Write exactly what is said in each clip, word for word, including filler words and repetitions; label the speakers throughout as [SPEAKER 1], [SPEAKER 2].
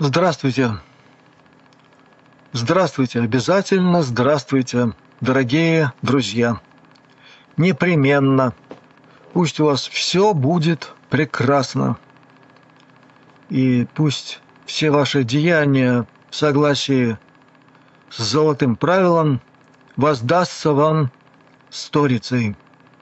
[SPEAKER 1] Здравствуйте. Здравствуйте, обязательно здравствуйте, дорогие друзья. Непременно. Пусть у вас все будет прекрасно. И пусть все ваши деяния в согласии с золотым правилом воздастся вам сторицей.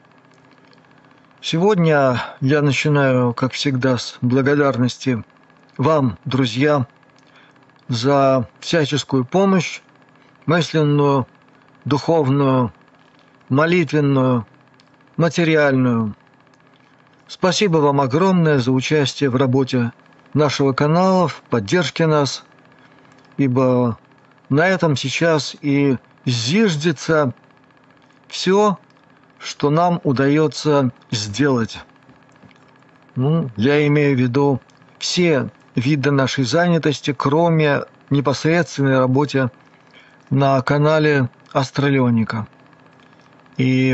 [SPEAKER 1] Сегодня я начинаю, как всегда, с благодарности вам, друзья, за всяческую помощь, мысленную, духовную, молитвенную, материальную. Спасибо вам огромное за участие в работе нашего канала, в поддержке нас, ибо на этом сейчас и зиждется все, что нам удается сделать. Ну, я имею в виду все виды нашей занятости, кроме непосредственной работы на канале Астралионика. И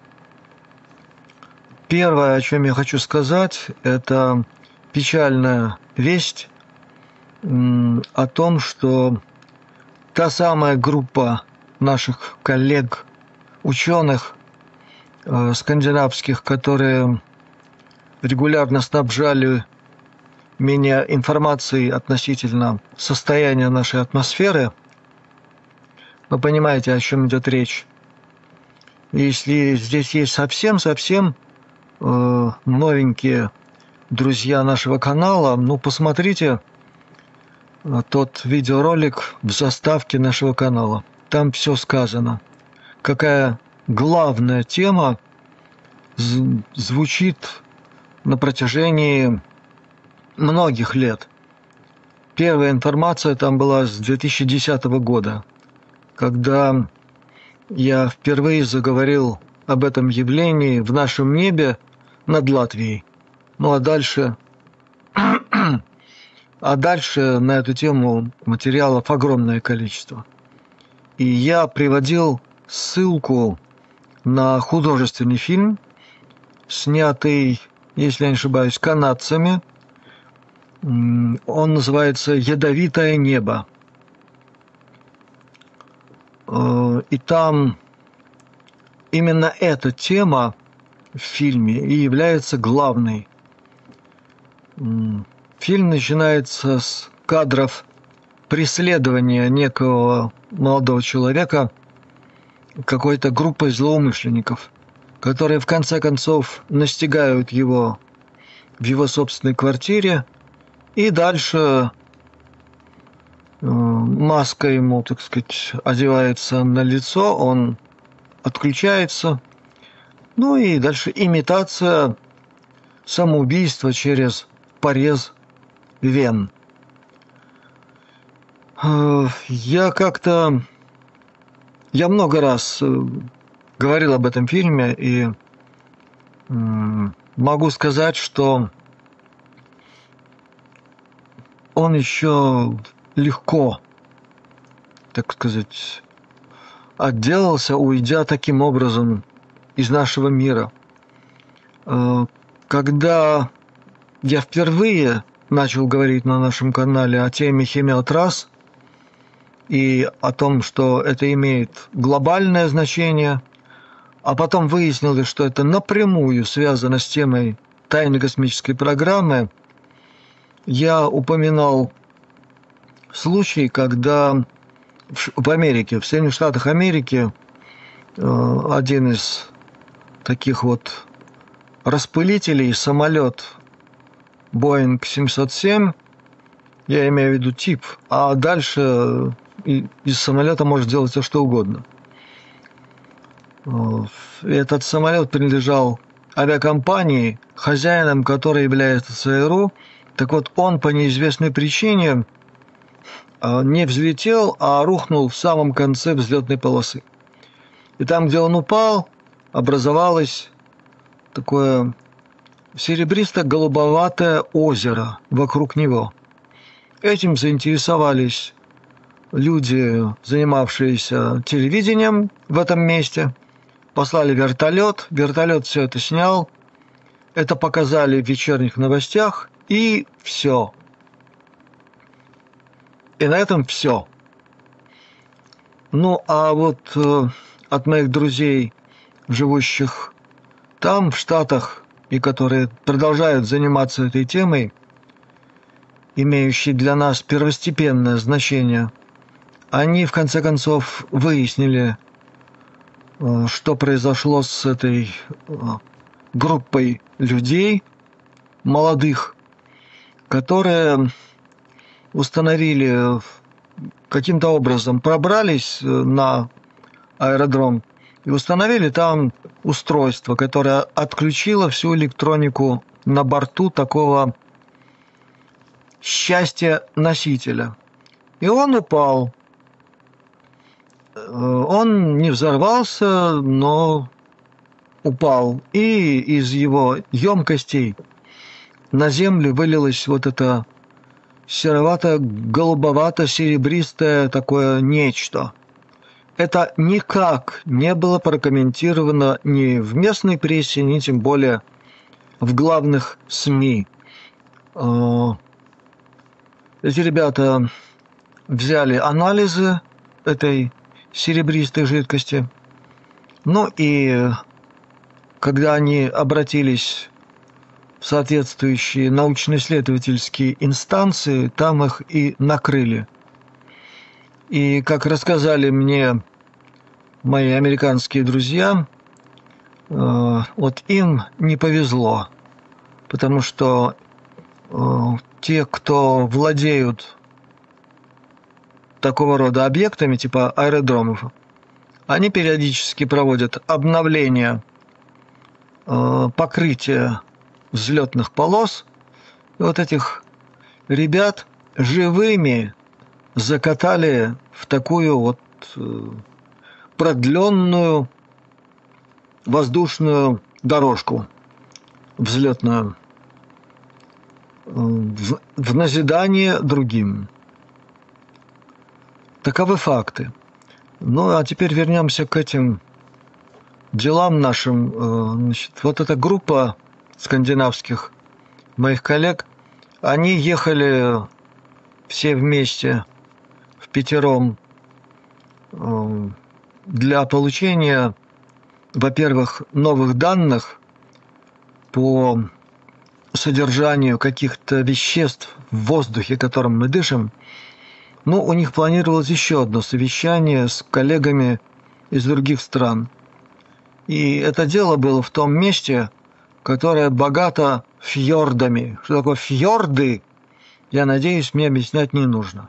[SPEAKER 1] первое, о чем я хочу сказать, это печальная весть о том, что та самая группа наших коллег, ученых э, скандинавских, которые регулярно снабжали меня информацией относительно состояния нашей атмосферы, вы понимаете, о чем идет речь. Если здесь есть совсем-совсем э, новенькие друзья нашего канала, ну, посмотрите э, тот видеоролик в заставке нашего канала. Там все сказано. Какая главная тема звучит на протяжении многих лет. Первая информация там была с две тысячи десятого года, когда я впервые заговорил об этом явлении в нашем небе над Латвией. Ну а дальше, а дальше на эту тему материалов огромное количество. И я приводил ссылку на художественный фильм, снятый, если я не ошибаюсь, канадцами. Он называется «Ядовитое небо». И там именно эта тема в фильме и является главной. Фильм начинается с кадров преследования некого молодого человека какой-то группой злоумышленников, которые в конце концов настигают его в его собственной квартире. И дальше э, маска ему, так сказать, одевается на лицо, он отключается. Ну и дальше имитация самоубийства через порез вен. Э, я как-то... Я много раз э, говорил об этом фильме, и э, могу сказать, что он еще легко, так сказать, отделался, уйдя таким образом из нашего мира. Когда я впервые начал говорить на нашем канале о теме химиотрасс и о том, что это имеет глобальное значение, а потом выяснилось, что это напрямую связано с темой тайной космической программы, я упоминал случай, когда в Америке, в Соединенных Штатах Америки, один из таких вот распылителей, самолет Боинг семьсот семь, я имею в виду тип, а дальше из самолета может делать все, что угодно. Этот самолет принадлежал авиакомпании, хозяином которой является ЦРУ. Так вот, он по неизвестной причине не взлетел, а рухнул в самом конце взлетной полосы. И там, где он упал, образовалось такое серебристо-голубоватое озеро вокруг него. Этим заинтересовались люди, занимавшиеся телевидением в этом месте. Послали вертолет, вертолет все это снял. Это показали в вечерних новостях, и все. И на этом все. Ну, а вот э, от моих друзей, живущих там, в Штатах, и которые продолжают заниматься этой темой, имеющей для нас первостепенное значение, они, в конце концов, выяснили, э, что произошло с этой э, группой людей, молодых, которые установили, каким-то образом пробрались на аэродром и установили там устройство, которое отключило всю электронику на борту такого счастья-носителя. И он упал. Он не взорвался, но упал. И из его емкостей на землю вылилось вот это серовато-голубовато-серебристое такое нечто. Это никак не было прокомментировано ни в местной прессе, ни тем более в главных СМИ. Эти ребята взяли анализы этой серебристой жидкости. Ну и когда они обратились в соответствующие научно-исследовательские инстанции, там их и накрыли. И, как рассказали мне мои американские друзья, вот им не повезло, потому что те, кто владеют такого рода объектами, типа аэродромов, они периодически проводят обновление покрытия взлетных полос. И вот этих ребят живыми закатали в такую вот продленную воздушную дорожку взлетную в, в назидание другим. Таковы факты. Ну, а теперь вернемся к этим делам нашим. Значит, вот эта группа скандинавских моих коллег, они ехали все вместе впятером для получения, во-первых, новых данных по содержанию каких-то веществ в воздухе, которым мы дышим. Ну, у них планировалось еще одно совещание с коллегами из других стран. И это дело было в том месте, которое богато фьордами. Что такое фьорды, я надеюсь, мне объяснять не нужно.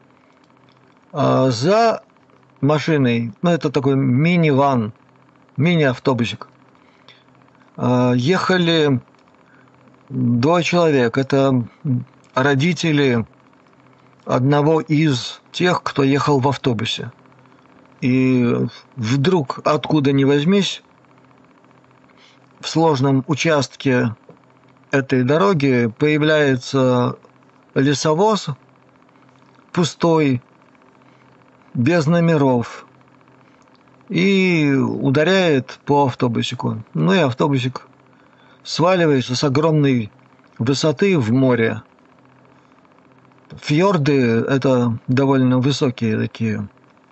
[SPEAKER 1] А за машиной, ну это такой мини-ван, мини-автобусик, ехали двое человек. Это родители одного из тех, кто ехал в автобусе. И вдруг, откуда ни возьмись, в сложном участке этой дороги появляется лесовоз пустой, без номеров, и ударяет по автобусику. Ну и автобусик сваливается с огромной высоты в море. Фьорды – это довольно высокие такие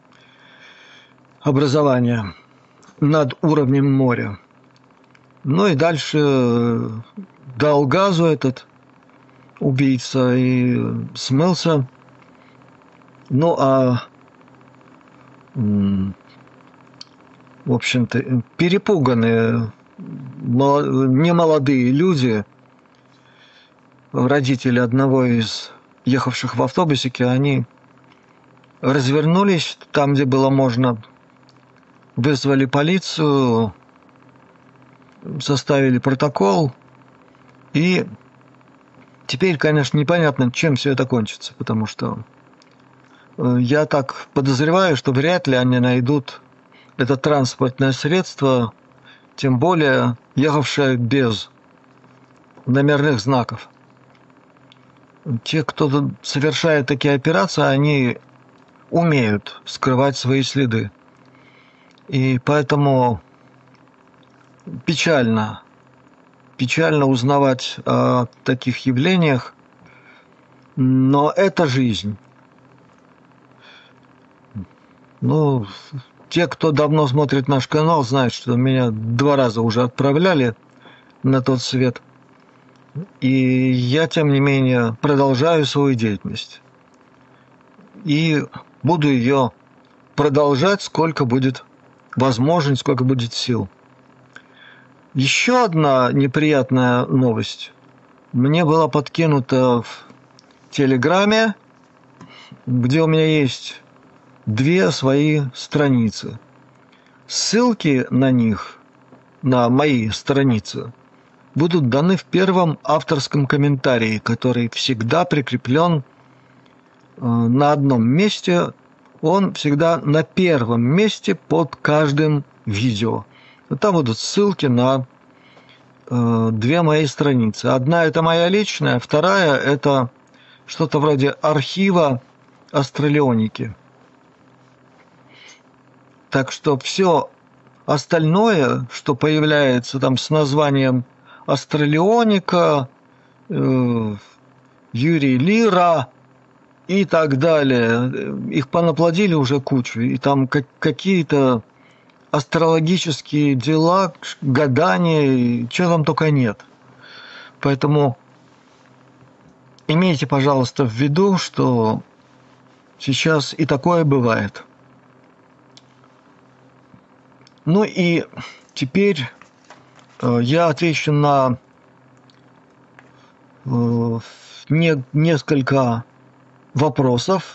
[SPEAKER 1] образования над уровнем моря. Ну и дальше дал газу этот убийца и смылся. Ну а, в общем-то, перепуганные немолодые люди, родители одного из ехавших в автобусике, они развернулись там, где было можно, вызвали полицию, составили протокол, и теперь, конечно, непонятно, чем все это кончится, потому что я так подозреваю, что вряд ли они найдут это транспортное средство, тем более ехавшее без номерных знаков. Те, кто совершает такие операции, они умеют скрывать свои следы. И поэтому печально, печально узнавать о таких явлениях, но это жизнь. Ну, те, кто давно смотрит наш канал, знают, что меня два раза уже отправляли на тот свет. И я, тем не менее, продолжаю свою деятельность. И буду ее продолжать, сколько будет возможность, сколько будет сил. Еще одна неприятная новость. Мне была подкинута в Телеграме, где у меня есть две свои страницы. Ссылки на них, на мои страницы, будут даны в первом авторском комментарии, который всегда прикреплен на одном месте. Он всегда на первом месте под каждым видео. Там будут ссылки на э, две мои страницы. Одна это моя личная, вторая это что-то вроде архива астралионики. Так что все остальное, что появляется там с названием астралионика, э, Юрий Лира и так далее, их понаплодили уже кучу. И там как, какие-то астрологические дела, гадания, чего там только нет. Поэтому имейте, пожалуйста, в виду, что сейчас и такое бывает. Ну и теперь я отвечу на не, несколько вопросов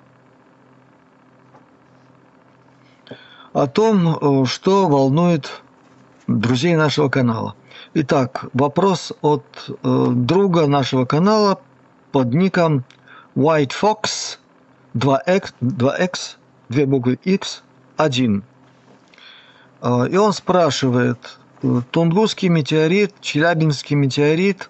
[SPEAKER 1] о том, что волнует друзей нашего канала. Итак, вопрос от э, друга нашего канала под ником White Fox два икс, два икс, две буквы X, один. Э, и он спрашивает: Тунгусский метеорит, Челябинский метеорит,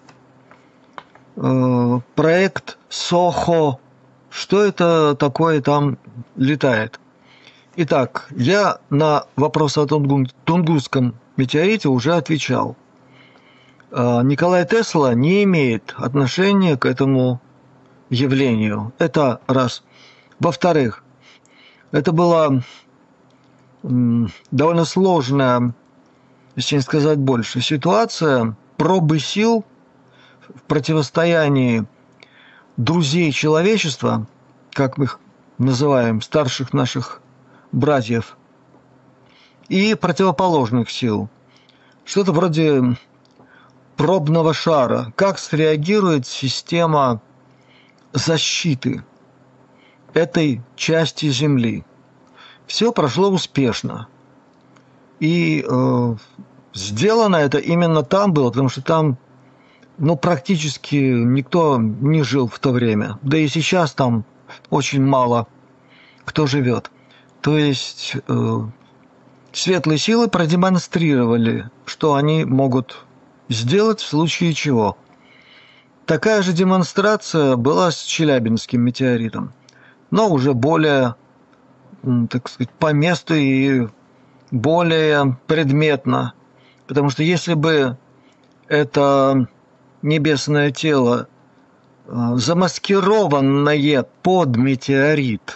[SPEAKER 1] э, проект Сохо, что это такое там летает? Итак, я на вопрос о Тунгусском метеорите уже отвечал. Николай Тесла не имеет отношения к этому явлению. Это раз. Во-вторых, это была довольно сложная, если не сказать больше, ситуация пробы сил в противостоянии друзей человечества, как мы их называем, старших наших братьев, и противоположных сил. Что-то вроде пробного шара. Как среагирует система защиты этой части Земли? Все прошло успешно. И э, сделано это именно там было, потому что там ну, практически никто не жил в то время. Да и сейчас там очень мало кто живет. То есть э, светлые силы продемонстрировали, что они могут сделать в случае чего. Такая же демонстрация была с Челябинским метеоритом, но уже более, так сказать, по месту и более предметно. Потому что если бы это небесное тело, замаскированное под метеорит,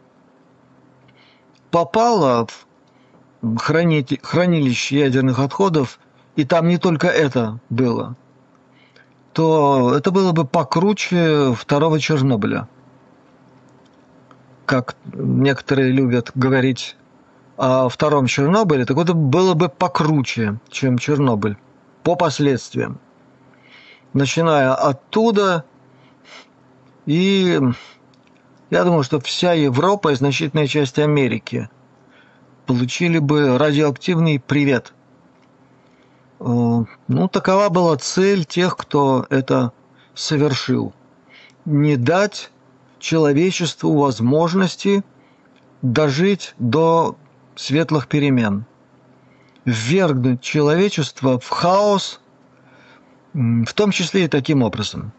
[SPEAKER 1] попало в хранилище ядерных отходов, и там не только это было, то это было бы покруче второго Чернобыля. Как некоторые любят говорить о втором Чернобыле, так это было бы покруче, чем Чернобыль, по последствиям. Начиная оттуда, и я думаю, что вся Европа и значительная часть Америки получили бы радиоактивный привет. Ну, такова была цель тех, кто это совершил. Не дать человечеству возможности дожить до светлых перемен. Ввергнуть человечество в хаос, в том числе и таким образом.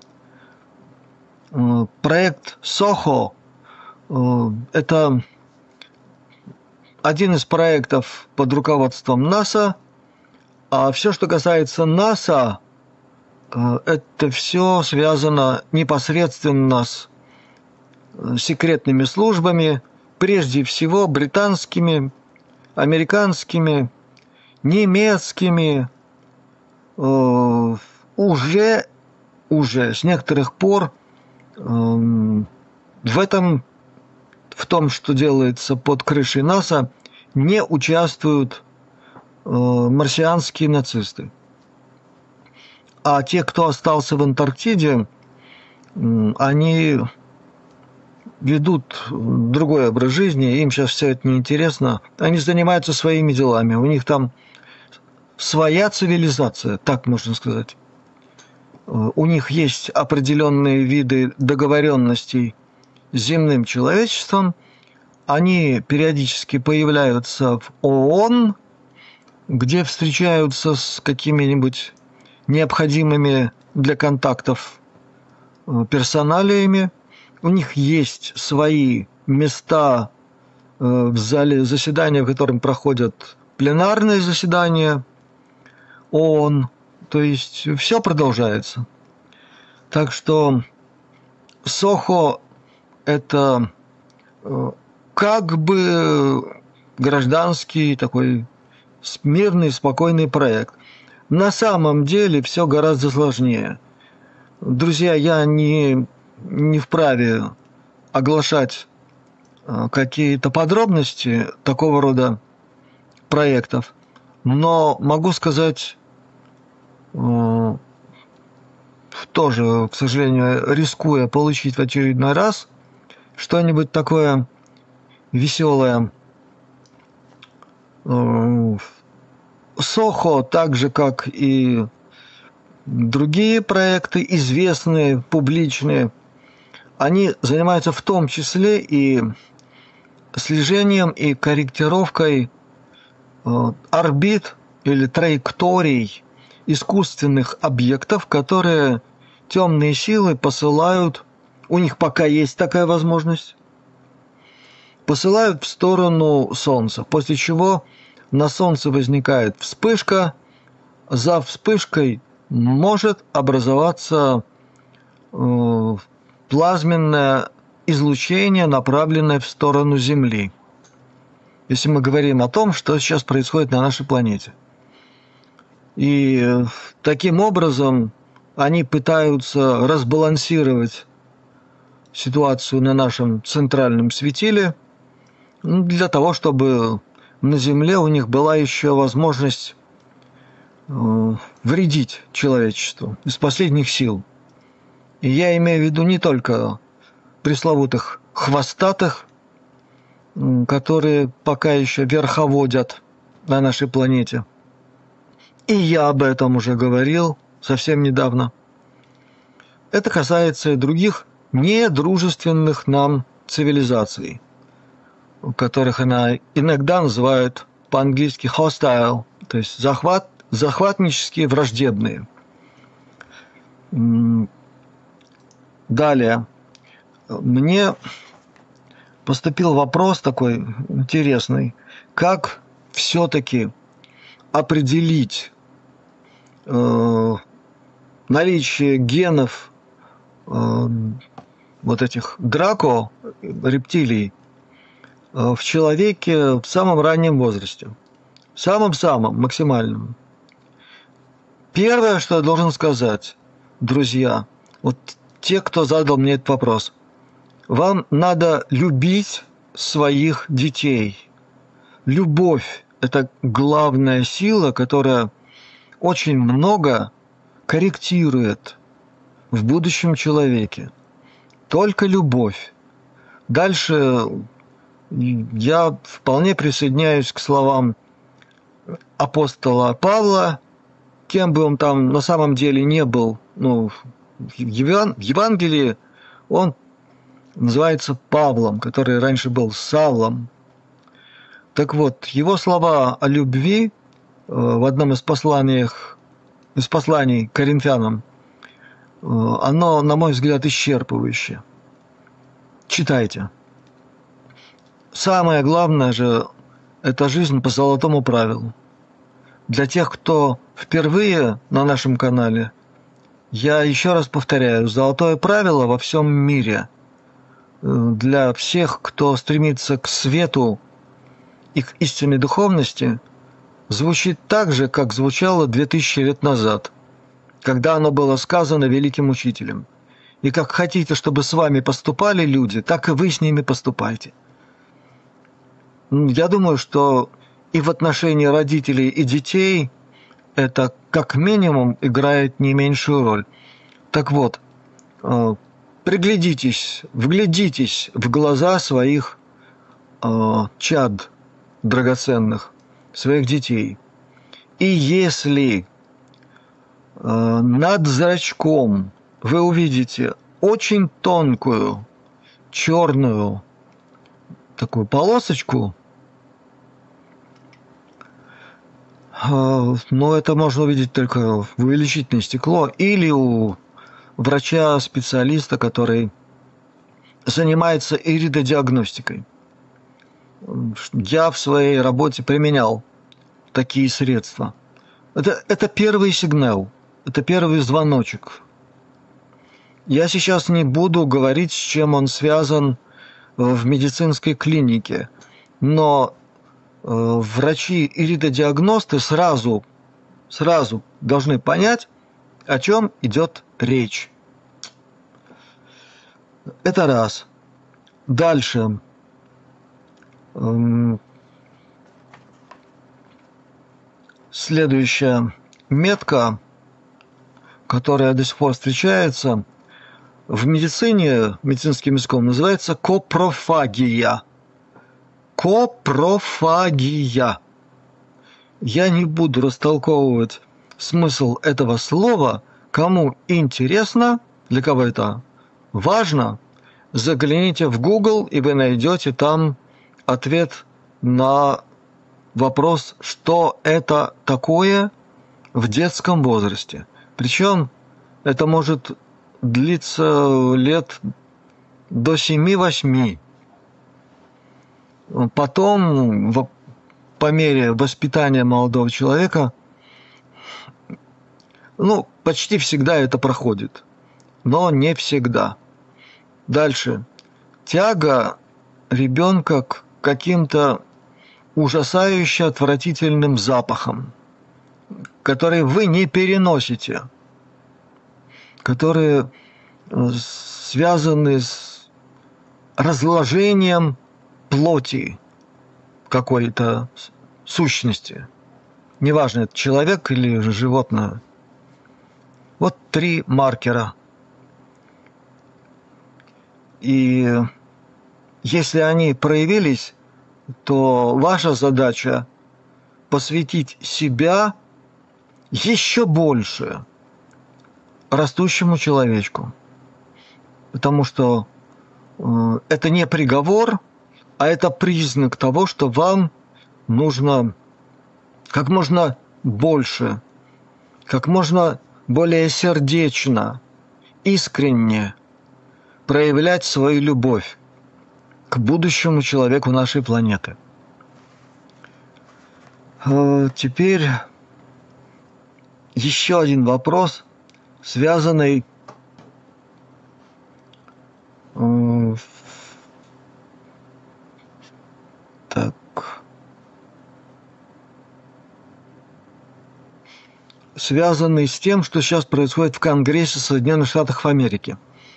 [SPEAKER 1] Проект Сохо – это один из проектов под руководством НАСА, а все, что касается НАСА, это все связано непосредственно с секретными службами прежде всего британскими, американскими, немецкими, э, уже, уже с некоторых пор э, в этом, в том, что делается под крышей НАСА, не участвуют э, марсианские нацисты. А те, кто остался в Антарктиде, э, они ведут другой образ жизни, им сейчас все это неинтересно. Они занимаются своими делами, у них там своя цивилизация, так можно сказать. У них есть определенные виды договоренностей с земным человечеством, они периодически появляются в ООН, где встречаются с какими-нибудь необходимыми для контактов персоналиями. У них есть свои места в зале заседания, в котором проходят пленарные заседания ООН. То есть все продолжается. Так что Сохо – это как бы гражданский такой мирный, спокойный проект. На самом деле все гораздо сложнее. Друзья, я не, не вправе оглашать какие-то подробности такого рода проектов, но могу сказать, тоже, к сожалению, рискуя получить в очередной раз что-нибудь такое веселое. Сохо, так же как и другие проекты, известные, публичные, они занимаются в том числе и слежением и корректировкой орбит или траекторий искусственных объектов, которые темные силы посылают, у них пока есть такая возможность, посылают в сторону Солнца, после чего на Солнце возникает вспышка, за вспышкой может образоваться э, плазменное излучение, направленное в сторону Земли. Если мы говорим о том, что сейчас происходит на нашей планете. И таким образом они пытаются разбалансировать ситуацию на нашем центральном светиле для того, чтобы на Земле у них была еще возможность э, вредить человечеству из последних сил. И я имею в виду не только пресловутых хвостатых, которые пока еще верховодят на нашей планете. И я об этом уже говорил совсем недавно. Это касается и других недружественных нам цивилизаций, которых она иногда называют по-английски hostile, то есть захват, захватнические, враждебные. Далее. Мне поступил вопрос такой интересный. Как все-таки определить э, наличие генов э, вот этих драко, рептилий, э, в человеке в самом раннем возрасте? В самом-самом, максимальном. Первое, что я должен сказать, друзья, вот те, кто задал мне этот вопрос, вам надо любить своих детей. Любовь – это главная сила, которая очень много корректирует в будущем человеке. Только любовь. Дальше я вполне присоединяюсь к словам апостола Павла, кем бы он там на самом деле не был, ну, в Евангелии он называется Павлом, который раньше был Савлом. Так вот, его слова о любви в одном из посланий, из посланий к Коринфянам, оно, на мой взгляд, исчерпывающее. Читайте. Самое главное же – это жизнь по золотому правилу. Для тех, кто впервые на нашем канале, я еще раз повторяю, золотое правило во всем мире для всех, кто стремится к свету и к истинной духовности, звучит так же, как звучало две тысячи лет назад, когда оно было сказано великим учителем. И как хотите, чтобы с вами поступали люди, так и вы с ними поступайте. Я думаю, что и в отношении родителей и детей это как минимум играет не меньшую роль. Так вот, приглядитесь, вглядитесь в глаза своих чад драгоценных, своих детей. И если над зрачком вы увидите очень тонкую черную такую полосочку, но это можно увидеть только в увеличительное стекло или у врача-специалиста, который занимается иридодиагностикой. Я в своей работе применял такие средства. Это, это первый сигнал, это первый звоночек. Я сейчас не буду говорить, с чем он связан в медицинской клинике, но врачи-иридодиагносты сразу, сразу должны понять, о чем идет речь. Это раз. Дальше. Следующая метка, которая до сих пор встречается в медицине, медицинским языком, называется копрофагия. Копрофагия. Я не буду растолковывать смысл этого слова. Кому интересно, для кого это важно, загляните в Google, и вы найдете там ответ на вопрос, что это такое в детском возрасте. Причем это может длиться лет до семи-восьми. Потом, по мере воспитания молодого человека, ну, почти всегда это проходит, но не всегда. Дальше. Тяга ребенка к каким-то ужасающе отвратительным запахам, которые вы не переносите, которые связаны с разложением плоти какой-то сущности. Неважно, это человек или же животное. Вот три маркера. И если они проявились, то ваша задача посвятить себя еще больше растущему человечку. Потому что э, это не приговор, а это признак того, что вам нужно как можно больше, как можно более сердечно, искренне проявлять свою любовь к будущему человеку нашей планеты. Теперь еще один вопрос, связанный так. связанный с тем, что сейчас происходит в Конгрессе Соединенных Штатов Америки.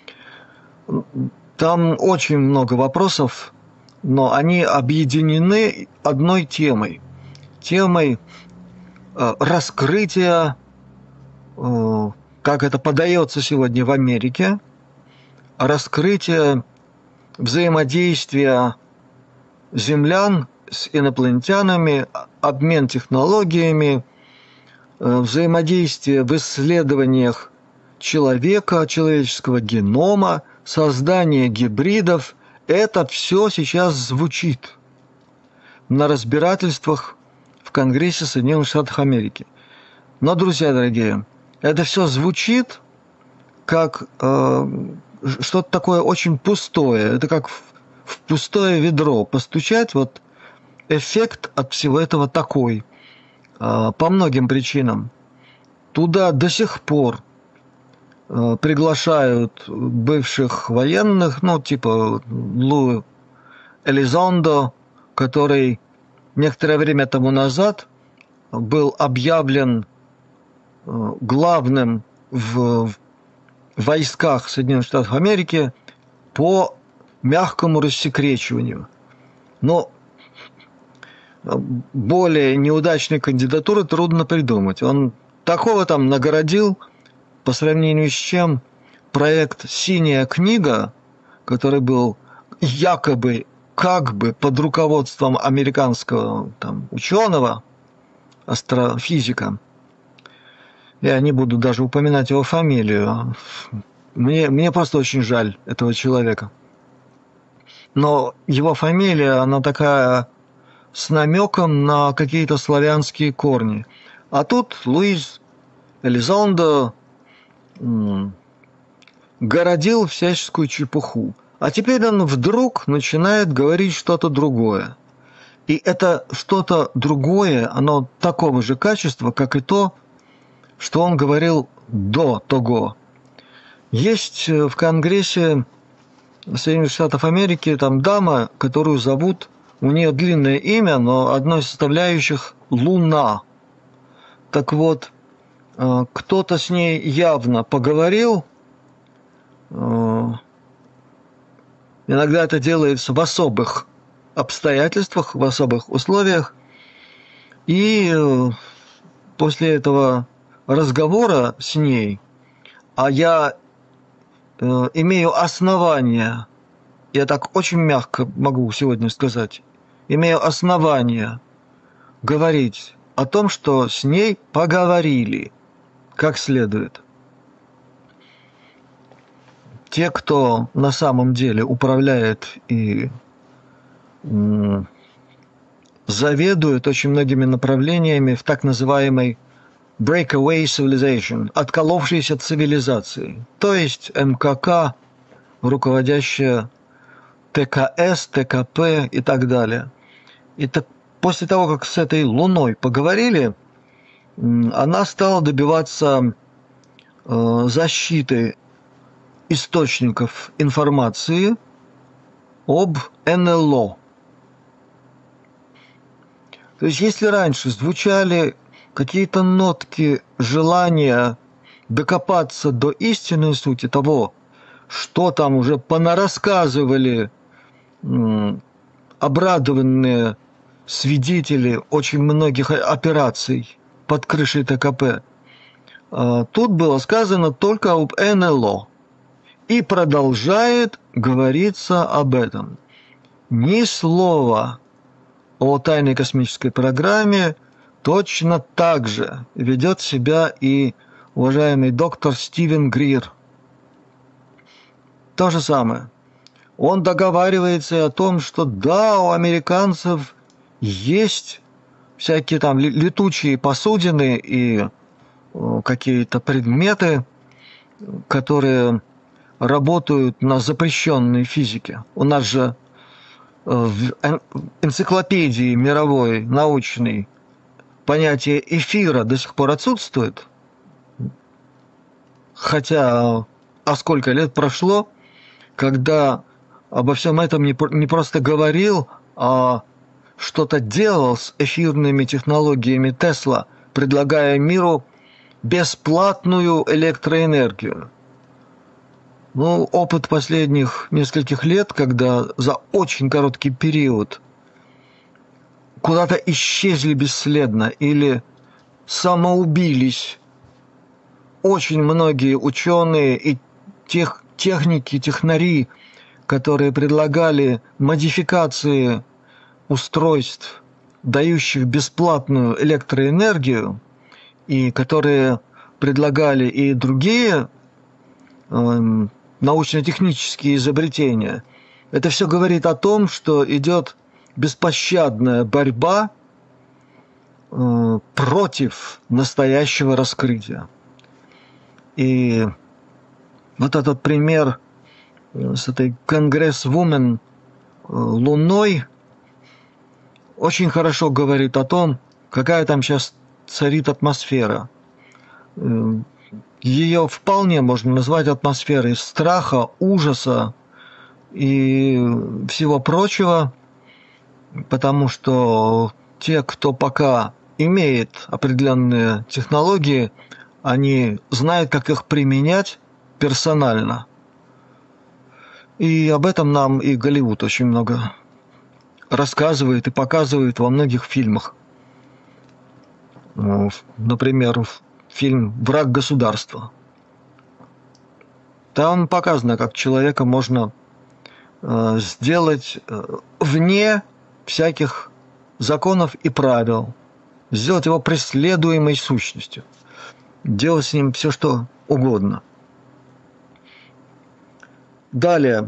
[SPEAKER 1] Там очень много вопросов, но они объединены одной темой. Темой э, раскрытия, э, как это подается сегодня в Америке, раскрытия взаимодействия землян с инопланетянами, обмен технологиями, э, взаимодействие в исследованиях человека, человеческого генома, создание гибридов. Это все сейчас звучит на разбирательствах в Конгрессе Соединенных Штатов Америки. Но, друзья дорогие, это все звучит как э, что-то такое очень пустое. Это как в, в пустое ведро постучать. Вот эффект от всего этого такой. Э, по многим причинам. Туда до сих пор приглашают бывших военных, ну, типа Лу Элизондо, который некоторое время тому назад был объявлен главным в войсках Соединенных Штатов Америки по мягкому рассекречиванию. Но более неудачной кандидатуры трудно придумать. Он такого там нагородил, по сравнению с чем проект «Синяя книга», который был якобы, как бы под руководством американского там, ученого, астрофизика, я не буду даже упоминать его фамилию, мне, мне просто очень жаль этого человека. Но его фамилия, она такая с намеком на какие-то славянские корни. А тут Луис Элизондо городил всяческую чепуху. А теперь он вдруг начинает говорить что-то другое. И это что-то другое, оно такого же качества, как и то, что он говорил до того. Есть в Конгрессе Соединенных Штатов Америки там дама, которую зовут, у нее длинное имя, но одной из составляющих Луна. Так вот, кто-то с ней явно поговорил. Иногда это делается в особых обстоятельствах, в особых условиях. И после этого разговора с ней, а я э, имею основания, я так очень мягко могу сегодня сказать, имею основания говорить о том, что с ней поговорили как следует. Те, кто на самом деле управляет и м, заведует очень многими направлениями в так называемой breakaway civilization, отколовшейся цивилизации, то есть эм ка ка, руководящая тэ ка эс, тэ ка пэ и так далее. И так, после того, как с этой Луной поговорили, она стала добиваться э, защиты источников информации об эн эл о. То есть, если раньше звучали какие-то нотки желания докопаться до истинной сути того, что там уже понарассказывали м, обрадованные свидетели очень многих операций под крышей тэ ка пэ, а, тут было сказано только об эн эл о. И продолжает говориться об этом. Ни слова о тайной космической программе. Точно так же ведет себя и уважаемый доктор Стивен Грир. То же самое. Он договаривается о том, что да, у американцев есть всякие там летучие посудины и какие-то предметы, которые работают на запрещенной физике. У нас же в энциклопедии мировой научной понятие эфира до сих пор отсутствует. Хотя, а сколько лет прошло, когда обо всем этом не, не просто говорил, а что-то делал с эфирными технологиями Тесла, предлагая миру бесплатную электроэнергию. Ну, опыт последних нескольких лет, когда за очень короткий период куда-то исчезли бесследно или самоубились очень многие ученые и тех, техники, технари, которые предлагали модификации устройств, дающих бесплатную электроэнергию, и которые предлагали и другие э, научно-технические изобретения. Это все говорит о том, что идет беспощадная борьба э, против настоящего раскрытия. И вот этот пример с этой конгрессвумен Луной очень хорошо говорит о том, какая там сейчас царит атмосфера. ее вполне можно назвать атмосферой страха, ужаса и всего прочего, потому что те, кто пока имеет определенные технологии, они знают, как их применять персонально. И об этом нам и Голливуд очень много рассказывает и показывает во многих фильмах. Например, фильм «Враг государства». Там показано, как человека можно сделать вне всяких законов и правил, сделать его преследуемой сущностью, делать с ним все, что угодно. Далее.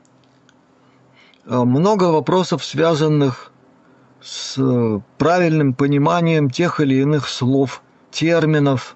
[SPEAKER 1] Много вопросов, связанных с правильным пониманием тех или иных слов, терминов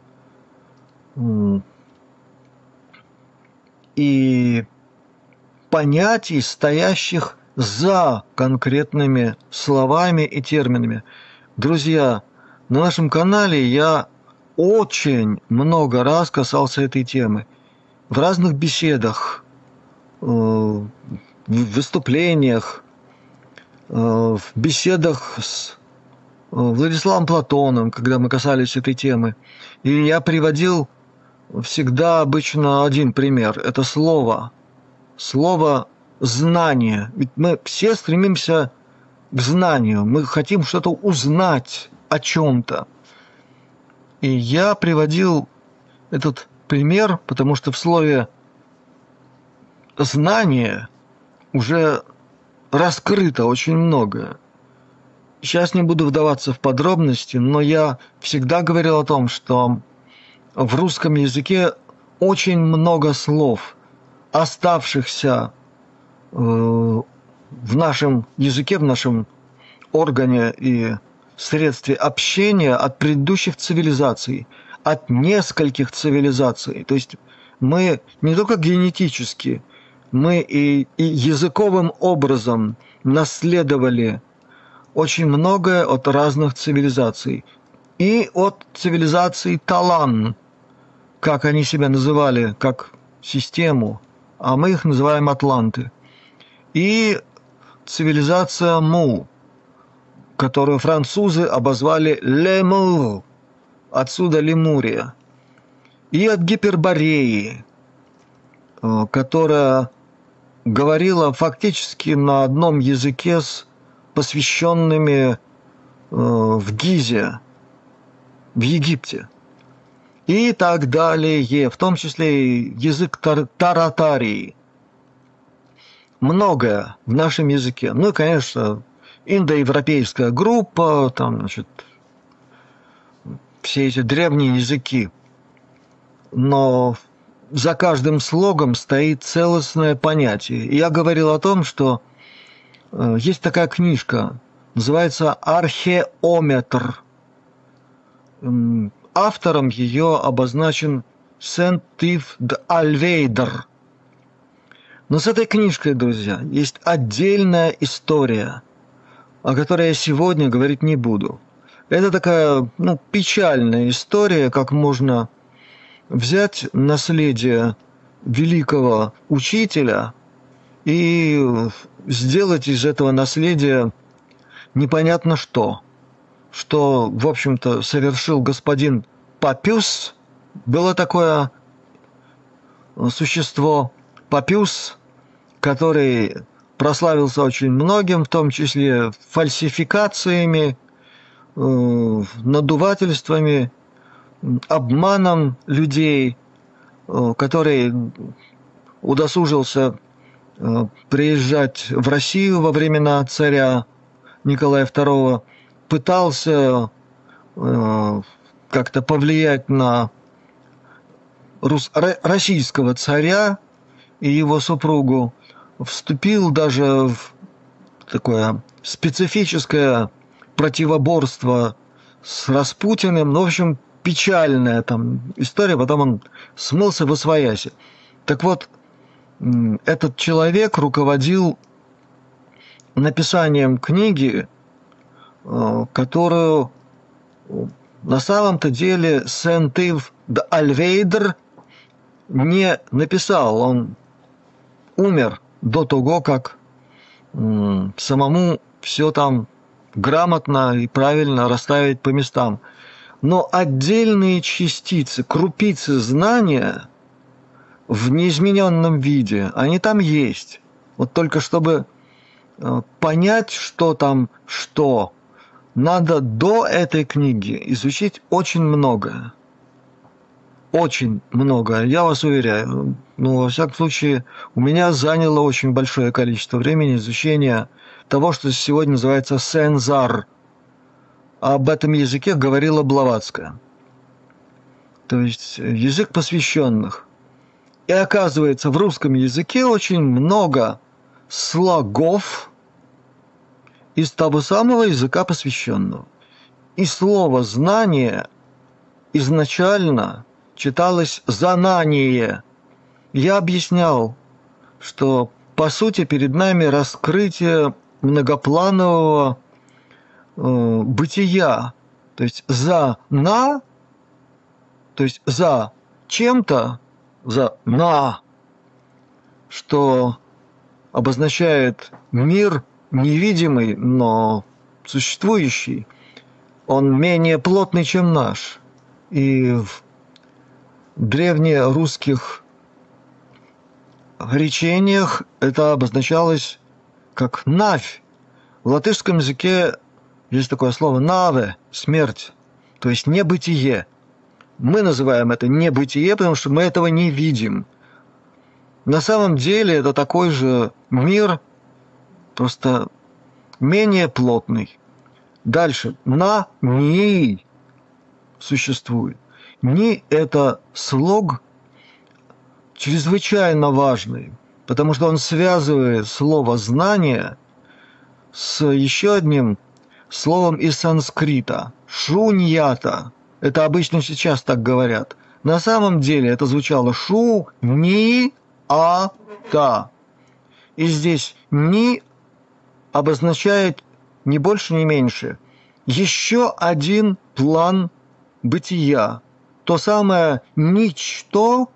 [SPEAKER 1] и понятий, стоящих за конкретными словами и терминами. Друзья, на нашем канале я очень много раз касался этой темы. В разных беседах, в выступлениях, в беседах с Владиславом Платоном, когда мы касались этой темы. И я приводил всегда обычно один пример. Это слово. Слово «знание». Ведь мы все стремимся к знанию. Мы хотим что-то узнать о чем-то. И я приводил этот пример, потому что в слове «знание» уже раскрыто очень многое. Сейчас не буду вдаваться в подробности, но я всегда говорил о том, что в русском языке очень много слов, оставшихся э, в нашем языке, в нашем органе и средстве общения от предыдущих цивилизаций, от нескольких цивилизаций. То есть мы не только генетически, мы и, и языковым образом наследовали очень многое от разных цивилизаций. И от цивилизации Талан, как они себя называли, как систему, а мы их называем атланты. И цивилизация Му, которую французы обозвали Лемур, отсюда Лемурия. И от Гипербореи, которая говорила фактически на одном языке с посвященными в Гизе, в Египте. И так далее, в том числе и язык тар- таратарии. Многое в нашем языке. Ну и, конечно, индоевропейская группа, там, значит, все эти древние языки. Но за каждым слогом стоит целостное понятие. И я говорил о том, что э, есть такая книжка, называется «Археометр». Эм, автором ее обозначен Сент-Тиф де Альвейдер. Но с этой книжкой, друзья, есть отдельная история, о которой я сегодня говорить не буду. Это такая, ну, печальная история, как можно взять наследие великого учителя и сделать из этого наследия непонятно что. Что, в общем-то, совершил господин Папюс. Было такое существо Папюс, который прославился очень многим, в том числе фальсификациями, надувательствами, обманом людей, который удосужился приезжать в Россию во времена царя Николая второго, пытался как-то повлиять на рус... российского царя и его супругу, вступил даже в такое специфическое противоборство с Распутиным. Ну, в общем, печальная там история, потом он смылся восвояси. Так вот, этот человек руководил написанием книги, которую на самом-то деле Сент-Ив де Альвейдер не написал, он умер до того, как м, самому все там грамотно и правильно расставить по местам. Но отдельные частицы, крупицы знания в неизмененном виде, они там есть. Вот только чтобы э, понять, что там что, надо до этой книги изучить очень многое. Очень многое, я вас уверяю. Ну, во всяком случае, у меня заняло очень большое количество времени изучения того, что сегодня называется сензар. Об этом языке говорила Блаватская. То есть язык посвященных. И оказывается, в русском языке очень много слогов из того самого языка посвященного. И слово «знание» изначально читалось «занание». Я объяснял, что по сути перед нами раскрытие многопланового э, бытия. То есть «за на», то есть «за чем-то», «за на», что обозначает мир невидимый, но существующий. Он менее плотный, чем наш. И в древнерусских речениях это обозначалось как «навь». В латышском языке есть такое слово «наве» – смерть, то есть небытие. Мы называем это небытие, потому что мы этого не видим. На самом деле это такой же мир, просто менее плотный. Дальше. На, ни существует. Ни – это слог чрезвычайно важный, потому что он связывает слово «знание» с еще одним словом из санскрита – шуньята. Это обычно сейчас так говорят. На самом деле это звучало шу-ни-а-та. И здесь «ни» обозначает ни больше, ни меньше еще один план бытия. То самое ничто,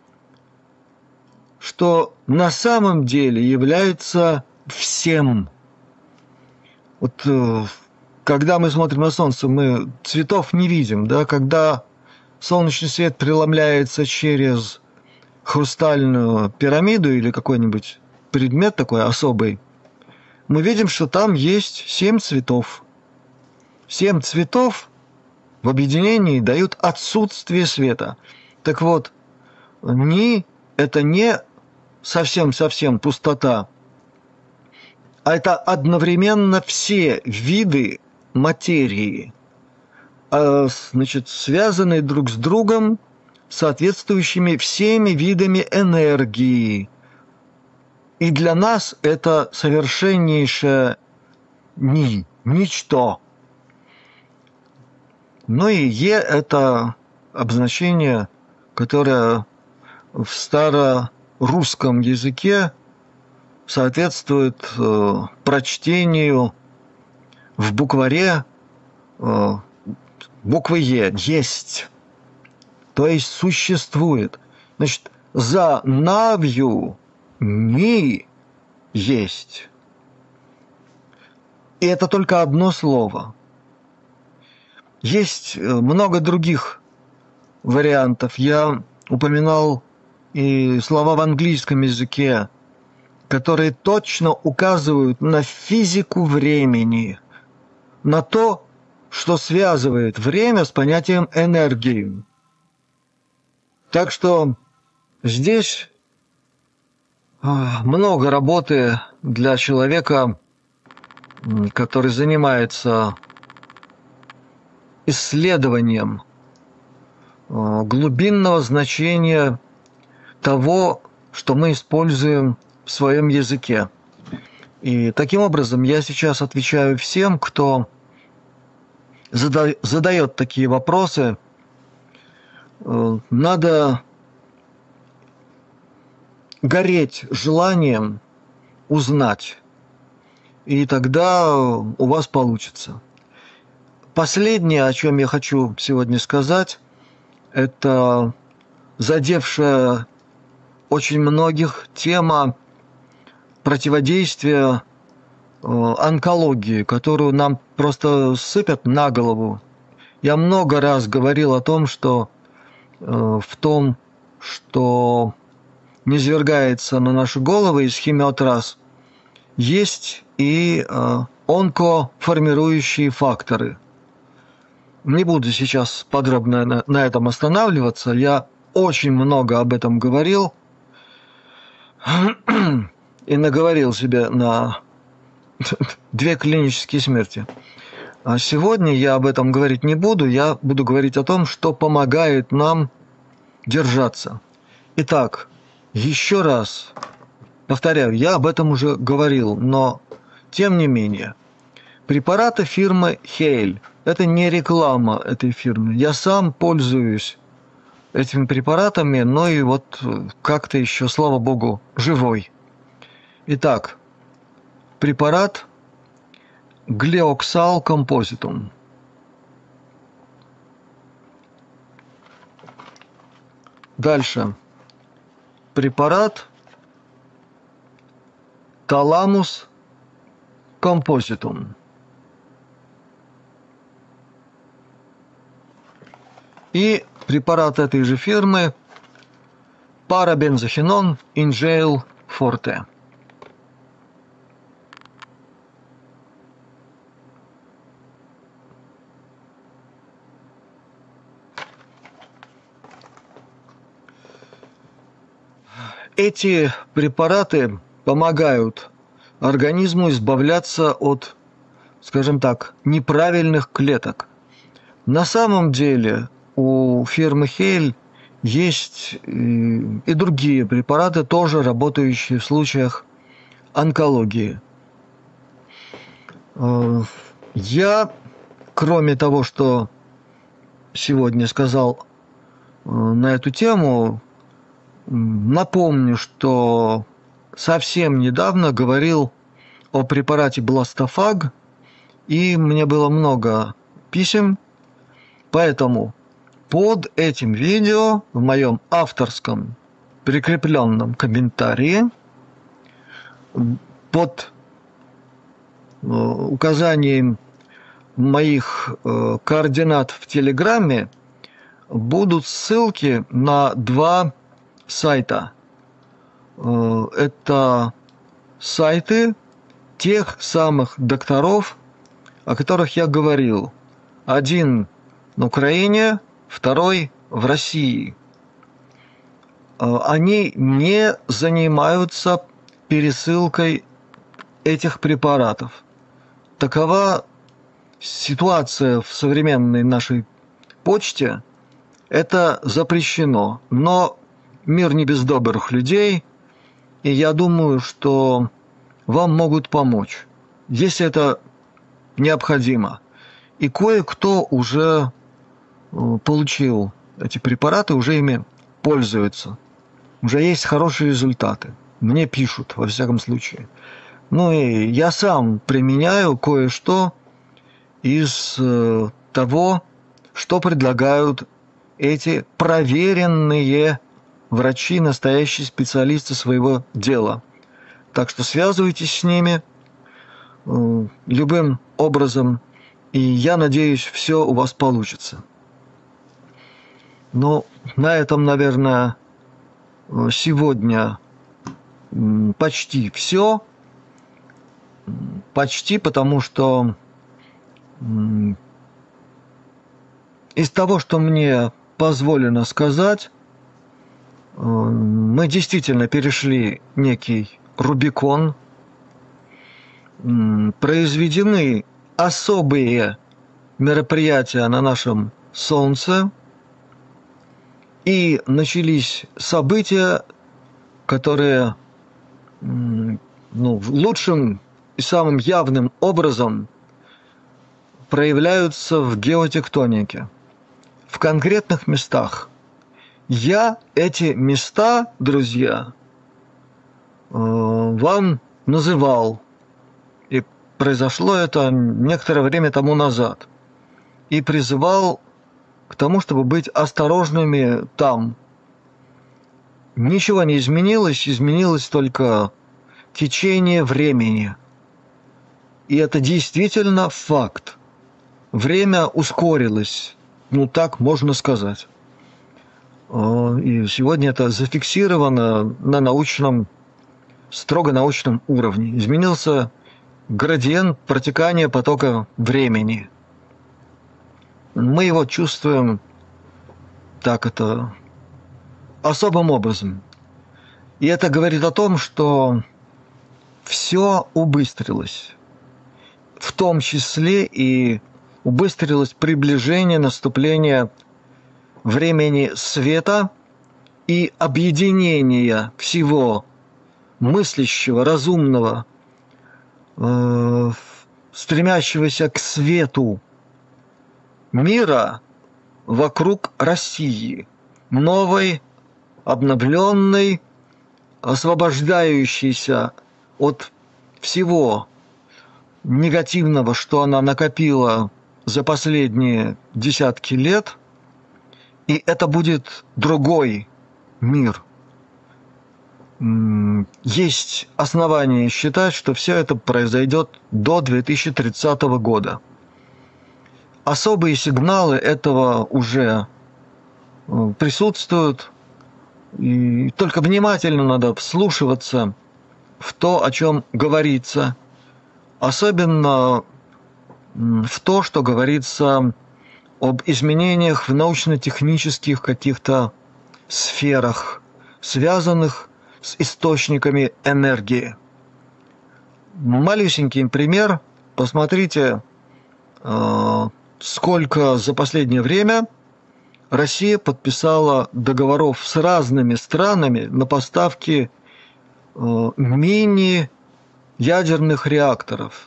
[SPEAKER 1] что на самом деле является всем. Вот когда мы смотрим на солнце, мы цветов не видим, да? Когда солнечный свет преломляется через хрустальную пирамиду или какой-нибудь предмет такой особый, мы видим, что там есть семь цветов. Семь цветов в объединении дают отсутствие света. Так вот, ни – это не совсем-совсем пустота, а это одновременно все виды материи, значит, связанные друг с другом соответствующими всеми видами энергии. И для нас это совершеннейшее ни, ничто. Ну и «е» – это обозначение, которое в старорусском языке соответствует э, прочтению в букваре э, буквы «е» – «есть», то есть существует. Значит, за навью «ни» есть. И это только одно слово. Есть много других вариантов. Я упоминал и слова в английском языке, которые точно указывают на физику времени, на то, что связывает время с понятием энергии. Так что здесь много работы для человека, который занимается исследованием глубинного значения того, что мы используем в своем языке. И таким образом я сейчас отвечаю всем, кто зада- задает такие вопросы. Надо гореть желанием узнать, и тогда у вас получится. последнее, о чем я хочу сегодня сказать, это задевшая очень многих тема противодействия э, онкологии, которую нам просто сыпят на голову. Я много раз говорил о том, что э, в том, что низвергается на наши головы из химиотраз, есть и э, онкоформирующие факторы. Не буду сейчас подробно на, на этом останавливаться. Я очень много об этом говорил и наговорил себе на две клинические смерти. А сегодня я об этом говорить не буду. Я буду говорить о том, что помогает нам держаться. Итак, еще раз повторяю, я об этом уже говорил, но тем не менее, препараты фирмы Hale – это не реклама этой фирмы. Я сам пользуюсь этими препаратами, но и вот как-то еще, слава богу, живой. Итак, препарат Glioxal Compositum. Дальше. Препарат Thalamus Compositum. И препарат этой же фирмы Парабензохинон Инжейл Форте. Эти препараты помогают организму избавляться от, скажем так, неправильных клеток. На самом деле у фирмы Hale есть и другие препараты, тоже работающие в случаях онкологии. Я, кроме того, что сегодня сказал на эту тему, напомню, что совсем недавно говорил о препарате Бластофаг, и мне было много писем, поэтому под этим видео в моем авторском прикрепленном комментарии под указанием моих координат в Телеграме будут ссылки на два сайта. Это сайты тех самых докторов, о которых я говорил. Один на Украине, второй в России. Они не занимаются пересылкой этих препаратов. Такова ситуация в современной нашей почте. Это запрещено. Но мир не без добрых людей, и я думаю, что вам могут помочь, если это необходимо. И кое-кто уже получил эти препараты, уже ими пользуется. Уже есть хорошие результаты. Мне пишут, во всяком случае. Ну и я сам применяю кое-что из того, что предлагают эти проверенные врачи, настоящие специалисты своего дела. Так что связывайтесь с ними э, любым образом, и я надеюсь, все у вас получится. Ну, на этом, наверное, сегодня почти все. Почти, потому что из того, что мне позволено сказать, мы действительно перешли некий Рубикон, произведены особые мероприятия на нашем Солнце, и начались события, которые ну, лучшим и самым явным образом проявляются в геотектонике, в конкретных местах. Я эти места, друзья, вам называл, и произошло это некоторое время тому назад. и призывал к тому, чтобы быть осторожными там. Ничего не изменилось, изменилось только течение времени. И это действительно факт. Время ускорилось, ну так можно сказать. И сегодня это зафиксировано на научном, строго научном уровне. Изменился градиент протекания потока времени. Мы его чувствуем так это особым образом. И это говорит о том, что все убыстрилось. В том числе и убыстрилось приближение наступления времени света и объединения всего мыслящего, разумного, э, стремящегося к свету мира вокруг России, новой, обновленной, освобождающейся от всего негативного, что она накопила за последние десятки лет, и это будет другой мир. Есть основания считать, что все это произойдет до две тысячи тридцатого года. Особые сигналы этого уже присутствуют, и только внимательно надо вслушиваться в то, о чем говорится, особенно в то, что говорится об изменениях в научно-технических каких-то сферах, связанных с источниками энергии. Малюсенький пример. Посмотрите, сколько за последнее время Россия подписала договоров с разными странами на поставки мини-ядерных реакторов.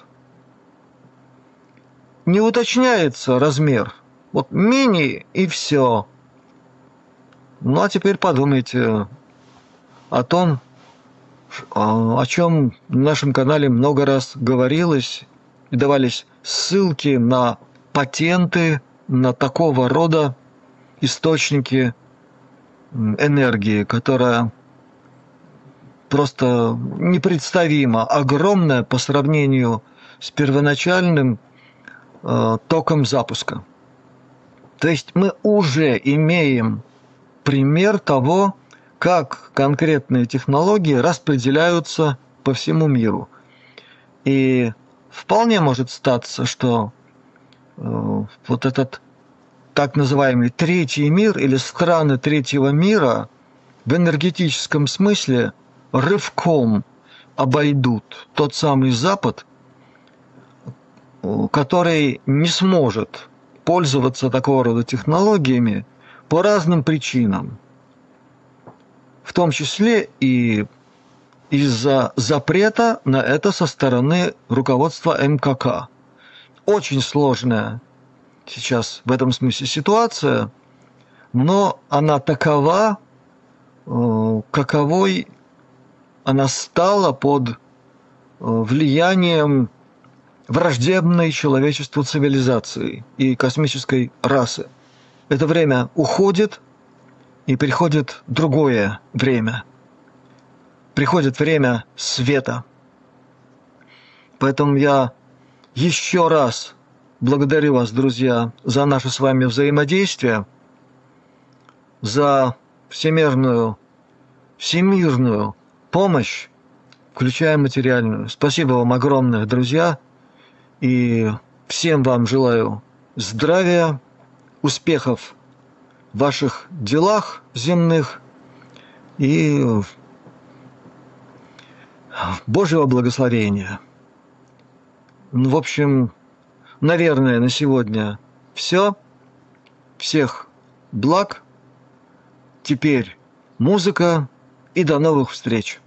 [SPEAKER 1] Не уточняется размер. Вот мини и все. Ну а теперь подумайте о том, о чем в нашем канале много раз говорилось и давались ссылки на патенты на такого рода источники энергии, которая просто непредставимо огромная по сравнению с первоначальным э, током запуска. То есть мы уже имеем пример того, как конкретные технологии распределяются по всему миру. И вполне может статься, что э, вот этот так называемый третий мир или страны третьего мира в энергетическом смысле рывком обойдут тот самый Запад, который не сможет пользоваться такого рода технологиями по разным причинам, в том числе и из-за запрета на это со стороны руководства эм ка ка. Очень сложная сейчас в этом смысле ситуация, но она такова, каковой она стала под влиянием враждебной человечеству цивилизации и космической расы. Это время уходит, и приходит другое время. Приходит время света. Поэтому я еще раз благодарю вас, друзья, за наше с вами взаимодействие, за всемирную, всемирную помощь, включая материальную. Спасибо вам огромное, друзья, и всем вам желаю здравия, успехов в ваших делах земных и Божьего благословения. Ну, в общем, наверное, на сегодня все. Всех благ. Теперь музыка, и до новых встреч.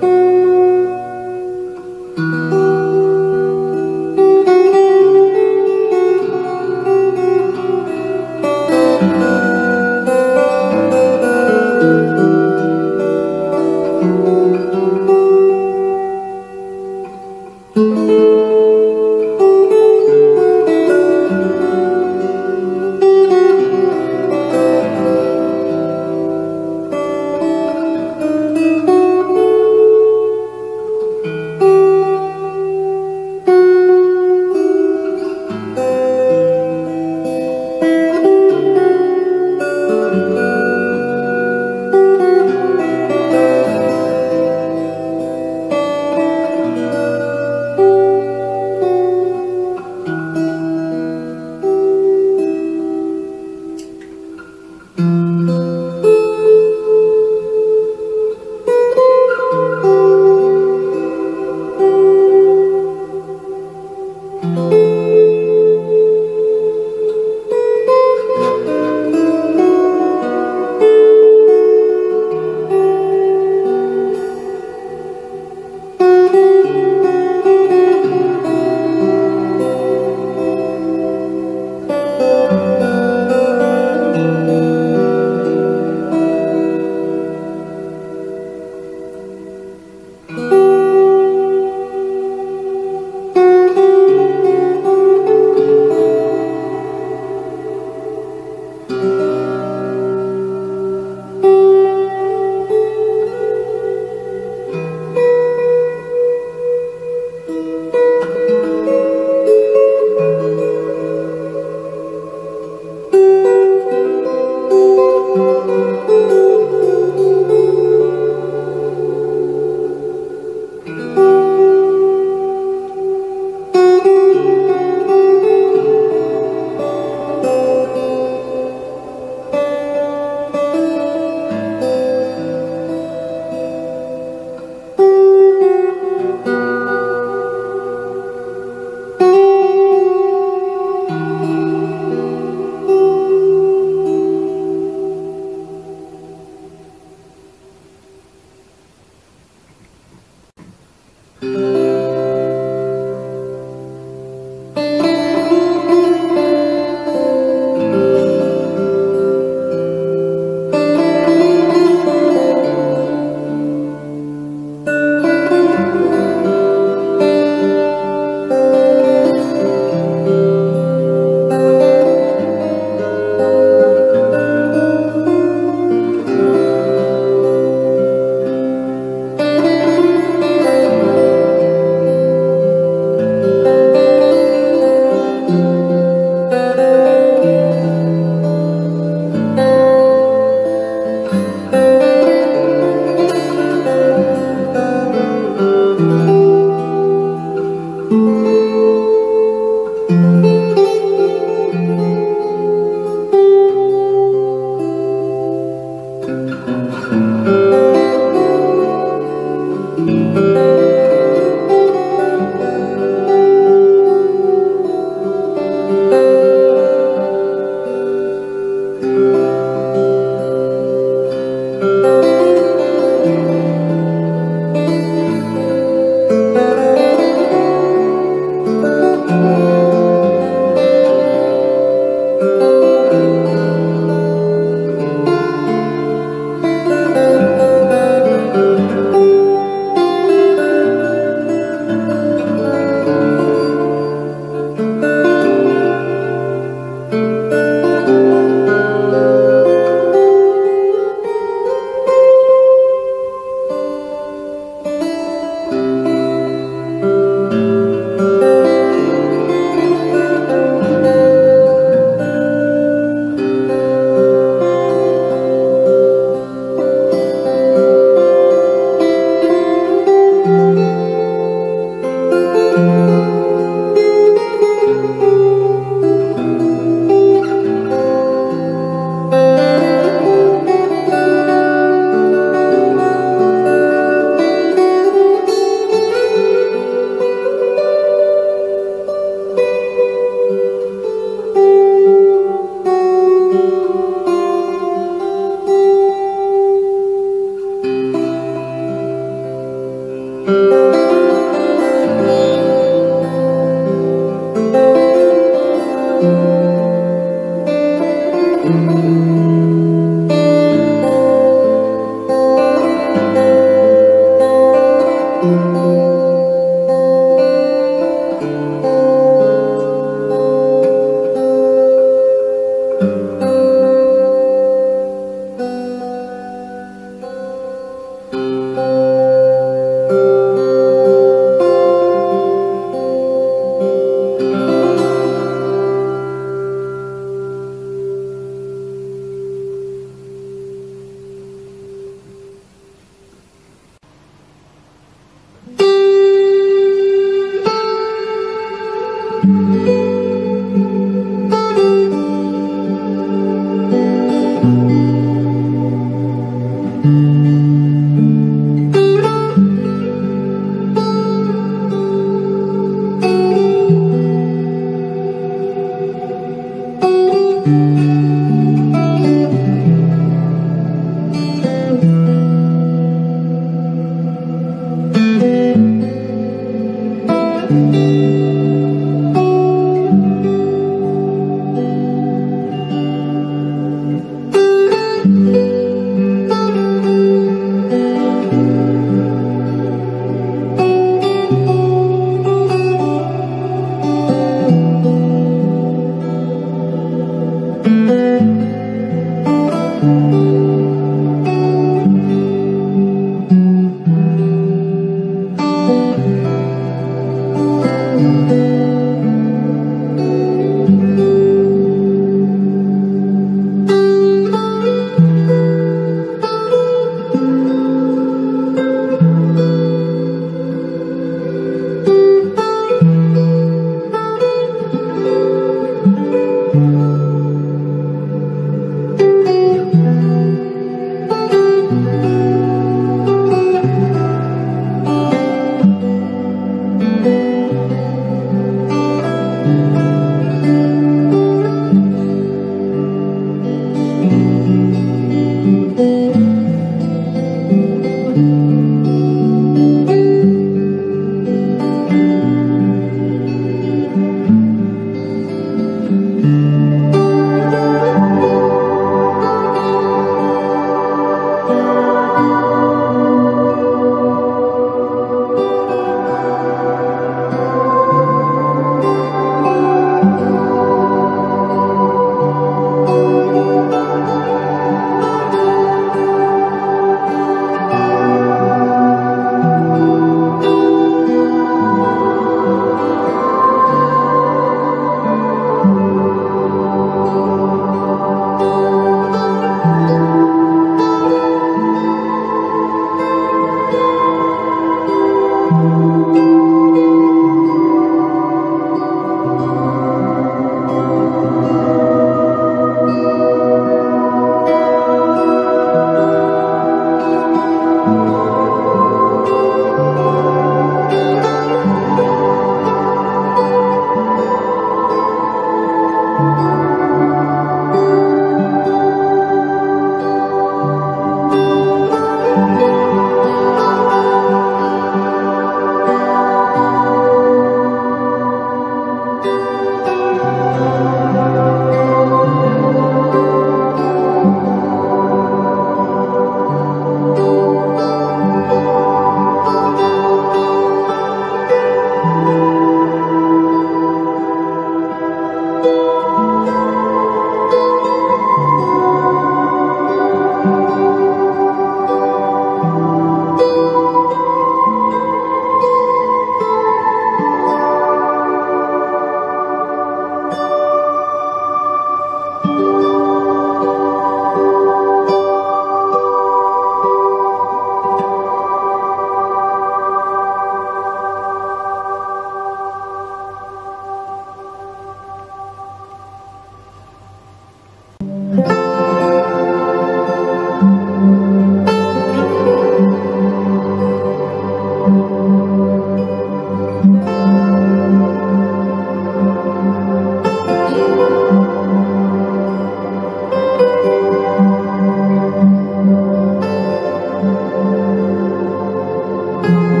[SPEAKER 2] Thank you.